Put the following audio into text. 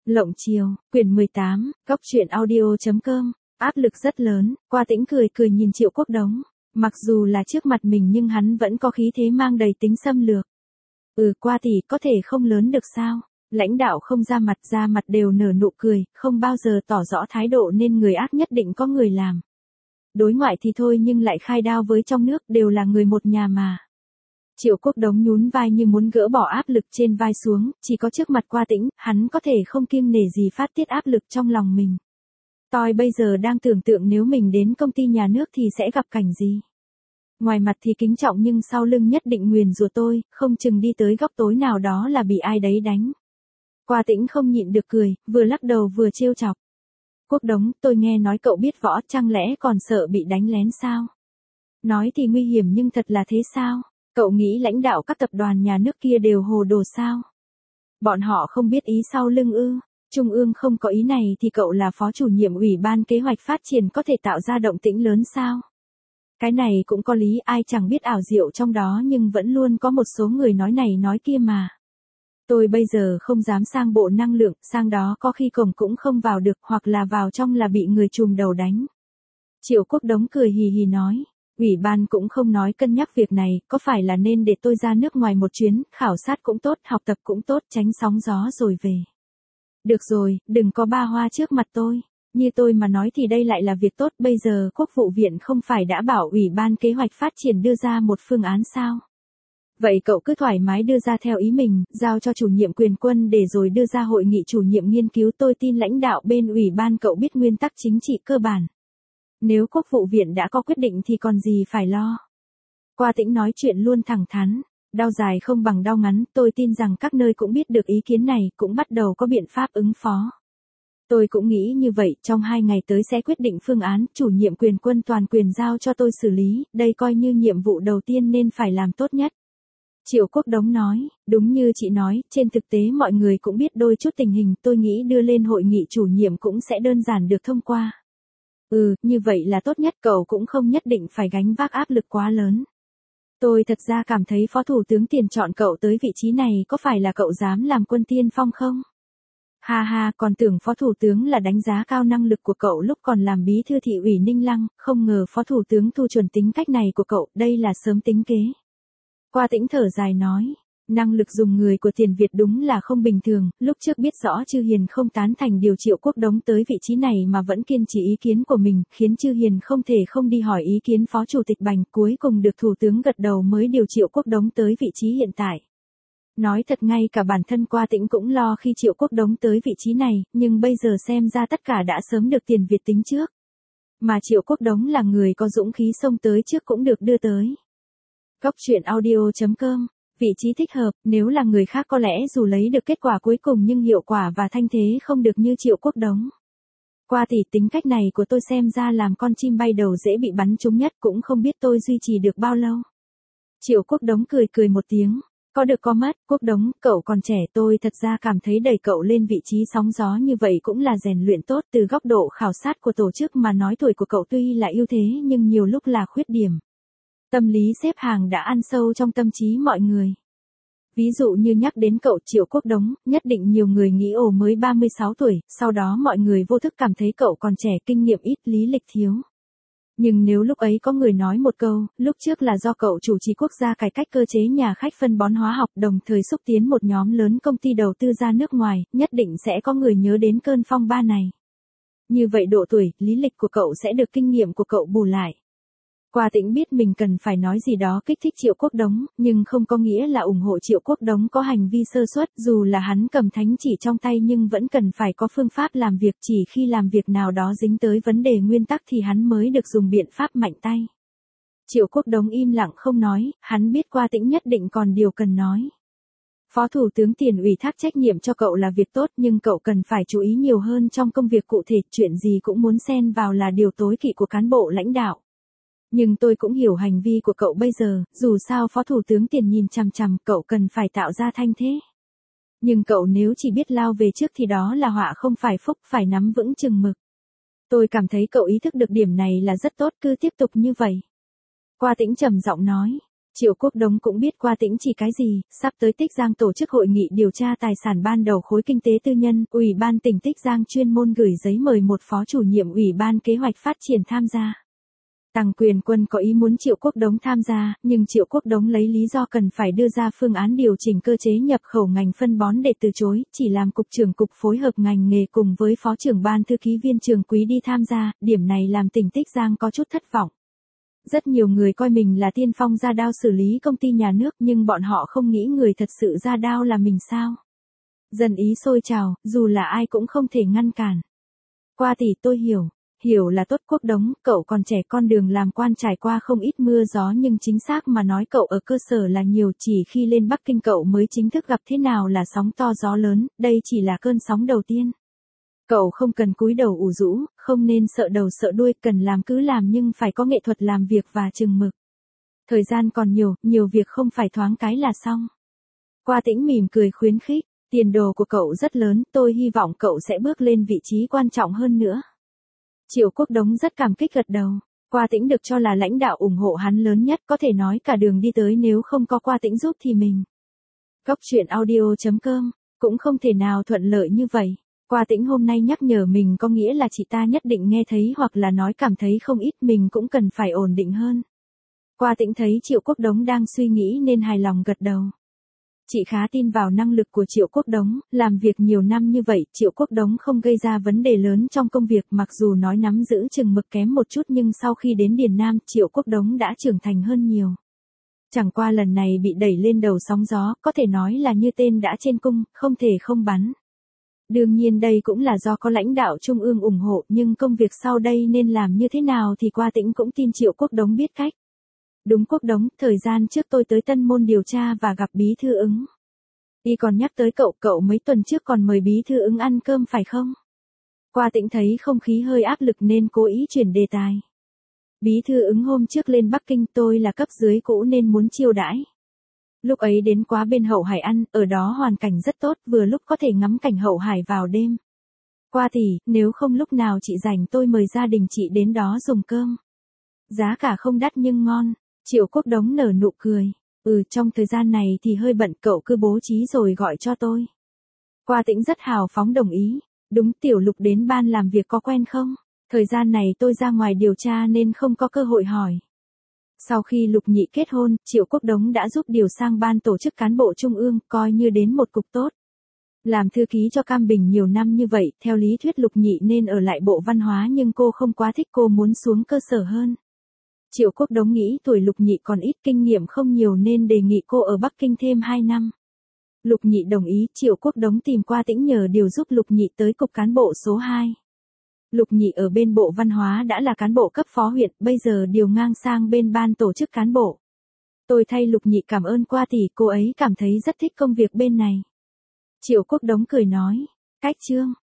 Lộng chiều, quyển 18, góc truyện audio.com, áp lực rất lớn, Qua Tĩnh cười cười nhìn Triệu Quốc Đống. Mặc dù là trước mặt mình nhưng hắn vẫn có khí thế mang đầy tính xâm lược. Qua tỷ có thể không lớn được sao? Lãnh đạo không ra mặt đều nở nụ cười, không bao giờ tỏ rõ thái độ nên người ác nhất định có người làm. Đối ngoại thì thôi nhưng lại khai đao với trong nước đều là người một nhà mà. Triệu Quốc Đống nhún vai như muốn gỡ bỏ áp lực trên vai xuống, chỉ có trước mặt Qua Tĩnh, hắn có thể không kiêng nể gì phát tiết áp lực trong lòng mình. Tôi bây giờ đang tưởng tượng nếu mình đến công ty nhà nước thì sẽ gặp cảnh gì. Ngoài mặt thì kính trọng nhưng sau lưng nhất định nguyền rủa tôi, không chừng đi tới góc tối nào đó là bị ai đấy đánh. Qua Tĩnh không nhịn được cười, vừa lắc đầu vừa trêu chọc. Quốc Đống, tôi nghe nói cậu biết võ, chẳng lẽ còn sợ bị đánh lén sao? Nói thì nguy hiểm nhưng thật là thế sao? Cậu nghĩ lãnh đạo các tập đoàn nhà nước kia đều hồ đồ sao? Bọn họ không biết ý sau lưng ư? Trung ương không có ý này thì cậu là phó chủ nhiệm ủy ban kế hoạch phát triển có thể tạo ra động tĩnh lớn sao? Cái này cũng có lý, ai chẳng biết ảo diệu trong đó nhưng vẫn luôn có một số người nói này nói kia mà. Tôi bây giờ không dám sang bộ năng lượng, sang đó có khi cổng cũng không vào được hoặc là vào trong là bị người trùm đầu đánh. Triệu Quốc Đống cười hì hì nói. Ủy ban cũng không nói cân nhắc việc này, có phải là nên để tôi ra nước ngoài một chuyến, khảo sát cũng tốt, học tập cũng tốt, tránh sóng gió rồi về. Được rồi, đừng có ba hoa trước mặt tôi. Như tôi mà nói thì đây lại là việc tốt, bây giờ Quốc vụ viện không phải đã bảo Ủy ban kế hoạch phát triển đưa ra một phương án sao? Vậy cậu cứ thoải mái đưa ra theo ý mình, giao cho chủ nhiệm quyền quân để rồi đưa ra hội nghị chủ nhiệm nghiên cứu, tôi tin lãnh đạo bên Ủy ban cậu biết nguyên tắc chính trị cơ bản. Nếu Quốc vụ viện đã có quyết định thì còn gì phải lo. Qua Tĩnh nói chuyện luôn thẳng thắn, đau dài không bằng đau ngắn, tôi tin rằng các nơi cũng biết được ý kiến này, cũng bắt đầu có biện pháp ứng phó. Tôi cũng nghĩ như vậy, trong 2 ngày tới sẽ quyết định phương án, chủ nhiệm quyền quân toàn quyền giao cho tôi xử lý, đây coi như nhiệm vụ đầu tiên nên phải làm tốt nhất. Triệu Quốc Đống nói, đúng như chị nói, trên thực tế mọi người cũng biết đôi chút tình hình, tôi nghĩ đưa lên hội nghị chủ nhiệm cũng sẽ đơn giản được thông qua. Như vậy là tốt nhất, cậu cũng không nhất định phải gánh vác áp lực quá lớn. Tôi thật ra cảm thấy Phó Thủ tướng Tiền chọn cậu tới vị trí này có phải là cậu dám làm quân tiên phong không? Ha, còn tưởng Phó Thủ tướng là đánh giá cao năng lực của cậu lúc còn làm bí thư thị ủy Ninh Lăng, không ngờ Phó Thủ tướng thu chuẩn tính cách này của cậu, đây là sớm tính kế. Qua Tĩnh thở dài nói. Năng lực dùng người của Tiền Việt đúng là không bình thường, lúc trước biết rõ Chư Hiền không tán thành điều Triệu Quốc Đống tới vị trí này mà vẫn kiên trì ý kiến của mình, khiến Chư Hiền không thể không đi hỏi ý kiến Phó Chủ tịch Bành, cuối cùng được Thủ tướng gật đầu mới điều Triệu Quốc Đống tới vị trí hiện tại. Nói thật ngay cả bản thân Qua Tĩnh cũng lo khi Triệu Quốc Đống tới vị trí này, nhưng bây giờ xem ra tất cả đã sớm được Tiền Việt tính trước. Mà Triệu Quốc Đống là người có dũng khí xông tới trước cũng được đưa tới. Góc truyện audio.com. Vị trí thích hợp, nếu là người khác có lẽ dù lấy được kết quả cuối cùng nhưng hiệu quả và thanh thế không được như Triệu Quốc Đống. Qua thì tính cách này của tôi xem ra làm con chim bay đầu dễ bị bắn trúng nhất, cũng không biết tôi duy trì được bao lâu. Triệu Quốc Đống cười một tiếng. Có được có mất, Quốc Đống, cậu còn trẻ, tôi thật ra cảm thấy đẩy cậu lên vị trí sóng gió như vậy cũng là rèn luyện tốt, từ góc độ khảo sát của tổ chức mà nói tuổi của cậu tuy là ưu thế nhưng nhiều lúc là khuyết điểm. Tâm lý xếp hàng đã ăn sâu trong tâm trí mọi người. Ví dụ như nhắc đến cậu Triệu Quốc Đống, nhất định nhiều người nghĩ mới 36 tuổi, sau đó mọi người vô thức cảm thấy cậu còn trẻ, kinh nghiệm ít, lý lịch thiếu. Nhưng nếu lúc ấy có người nói một câu, lúc trước là do cậu chủ trì quốc gia cải cách cơ chế nhà khách phân bón hóa học, đồng thời xúc tiến một nhóm lớn công ty đầu tư ra nước ngoài, nhất định sẽ có người nhớ đến cơn phong ba này. Như vậy độ tuổi, lý lịch của cậu sẽ được kinh nghiệm của cậu bù lại. Qua Tĩnh biết mình cần phải nói gì đó kích thích Triệu Quốc Đống, nhưng không có nghĩa là ủng hộ Triệu Quốc Đống có hành vi sơ suất, dù là hắn cầm thánh chỉ trong tay nhưng vẫn cần phải có phương pháp làm việc, chỉ khi làm việc nào đó dính tới vấn đề nguyên tắc thì hắn mới được dùng biện pháp mạnh tay. Triệu Quốc Đống im lặng không nói, hắn biết Qua Tĩnh nhất định còn điều cần nói. Phó Thủ tướng Tiền ủy thác trách nhiệm cho cậu là việc tốt nhưng cậu cần phải chú ý nhiều hơn trong công việc cụ thể, chuyện gì cũng muốn xen vào là điều tối kỵ của cán bộ lãnh đạo. Nhưng tôi cũng hiểu hành vi của cậu bây giờ, dù sao Phó Thủ tướng Tiền nhìn chằm chằm, cậu cần phải tạo ra thanh thế. Nhưng cậu nếu chỉ biết lao về trước thì đó là họa không phải phúc, phải nắm vững chừng mực. Tôi cảm thấy cậu ý thức được điểm này là rất tốt, cứ tiếp tục như vậy. Qua Tĩnh trầm giọng nói, Triệu Quốc Đống cũng biết Qua Tĩnh chỉ cái gì, sắp tới Tích Giang tổ chức hội nghị điều tra tài sản ban đầu khối kinh tế tư nhân, Ủy ban tỉnh Tích Giang chuyên môn gửi giấy mời một phó chủ nhiệm Ủy ban kế hoạch phát triển tham gia. Tằng Quyền Quân có ý muốn Triệu Quốc Đống tham gia, nhưng Triệu Quốc Đống lấy lý do cần phải đưa ra phương án điều chỉnh cơ chế nhập khẩu ngành phân bón để từ chối, chỉ làm cục trưởng cục phối hợp ngành nghề cùng với phó trưởng ban thư ký viên Trường Quý đi tham gia, điểm này làm tỉnh Tích Giang có chút thất vọng. Rất nhiều người coi mình là tiên phong ra đao xử lý công ty nhà nước nhưng bọn họ không nghĩ người thật sự ra đao là mình sao. Dân ý sôi trào, dù là ai cũng không thể ngăn cản. Qua tỷ tôi hiểu là tốt. Quốc Đống, cậu còn trẻ, con đường làm quan trải qua không ít mưa gió nhưng chính xác mà nói cậu ở cơ sở là nhiều, chỉ khi lên Bắc Kinh cậu mới chính thức gặp thế nào là sóng to gió lớn, đây chỉ là cơn sóng đầu tiên. Cậu không cần cúi đầu ủ rũ, không nên sợ đầu sợ đuôi, cần làm cứ làm nhưng phải có nghệ thuật làm việc và chừng mực. Thời gian còn nhiều việc không phải thoáng cái là xong. Qua Tĩnh mỉm cười khuyến khích, tiền đồ của cậu rất lớn, tôi hy vọng cậu sẽ bước lên vị trí quan trọng hơn nữa. Triệu Quốc Đống rất cảm kích gật đầu. Qua Tĩnh được cho là lãnh đạo ủng hộ hắn lớn nhất, có thể nói cả đường đi tới nếu không có Qua Tĩnh giúp thì mình. Góc truyện audio.com cũng không thể nào thuận lợi như vậy. Qua Tĩnh hôm nay nhắc nhở mình có nghĩa là chị ta nhất định nghe thấy hoặc là nói cảm thấy không ít, mình cũng cần phải ổn định hơn. Qua Tĩnh thấy Triệu Quốc Đống đang suy nghĩ nên hài lòng gật đầu. Chị khá tin vào năng lực của Triệu Quốc Đống, làm việc nhiều năm như vậy, Triệu Quốc Đống không gây ra vấn đề lớn trong công việc, mặc dù nói nắm giữ chừng mực kém một chút nhưng sau khi đến Điền Nam, Triệu Quốc Đống đã trưởng thành hơn nhiều. Chẳng qua lần này bị đẩy lên đầu sóng gió, có thể nói là như tên đã trên cung, không thể không bắn. Đương nhiên đây cũng là do có lãnh đạo trung ương ủng hộ, nhưng công việc sau đây nên làm như thế nào thì Qua Tĩnh cũng tin Triệu Quốc Đống biết cách. Đúng Quốc Đống, thời gian trước tôi tới Tân Môn điều tra và gặp Bí Thư Ứng. Y còn nhắc tới cậu mấy tuần trước còn mời Bí Thư Ứng ăn cơm phải không? Qua Tĩnh thấy không khí hơi áp lực nên cố ý chuyển đề tài. Bí Thư Ứng hôm trước lên Bắc Kinh, tôi là cấp dưới cũ nên muốn chiêu đãi. Lúc ấy đến quá bên Hậu Hải ăn, ở đó hoàn cảnh rất tốt, vừa lúc có thể ngắm cảnh Hậu Hải vào đêm. Qua tỷ, nếu không lúc nào chị rảnh tôi mời gia đình chị đến đó dùng cơm. Giá cả không đắt nhưng ngon. Triệu Quốc Đống nở nụ cười. Trong thời gian này thì hơi bận, cậu cứ bố trí rồi gọi cho tôi. Qua Tĩnh rất hào phóng đồng ý. Đúng, Tiểu Lục đến ban làm việc có quen không? Thời gian này tôi ra ngoài điều tra nên không có cơ hội hỏi. Sau khi Lục Nhị kết hôn, Triệu Quốc Đống đã giúp điều sang ban tổ chức cán bộ trung ương, coi như đến một cục tốt. Làm thư ký cho Cam Bình nhiều năm như vậy, theo lý thuyết Lục Nhị nên ở lại Bộ Văn hóa nhưng cô không quá thích, cô muốn xuống cơ sở hơn. Triệu Quốc Đống nghĩ tuổi Lục Nhị còn ít, kinh nghiệm không nhiều nên đề nghị cô ở Bắc Kinh thêm 2 năm. Lục Nhị đồng ý, Triệu Quốc Đống tìm Qua Tĩnh nhờ điều giúp Lục Nhị tới cục cán bộ số 2. Lục Nhị ở bên Bộ Văn hóa đã là cán bộ cấp phó huyện, bây giờ điều ngang sang bên ban tổ chức cán bộ. Tôi thay Lục Nhị cảm ơn Qua tỷ, cô ấy cảm thấy rất thích công việc bên này. Triệu Quốc Đống cười nói, cách Trương,